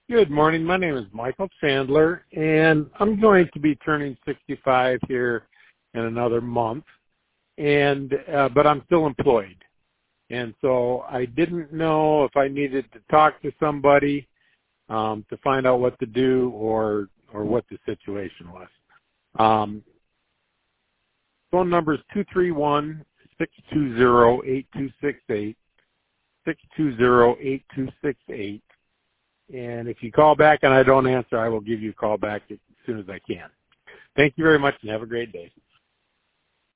Good morning. My name is Michael Chandler, and I'm going to be turning 65 here in another month, and but I'm still employed. And so I didn't know if I needed to talk to somebody to find out what to do or what the situation was. Phone number is 231-620-8268, 620-8268. And if you call back and I don't answer, I will give you a call back as soon as I can. Thank you very much and have a great day.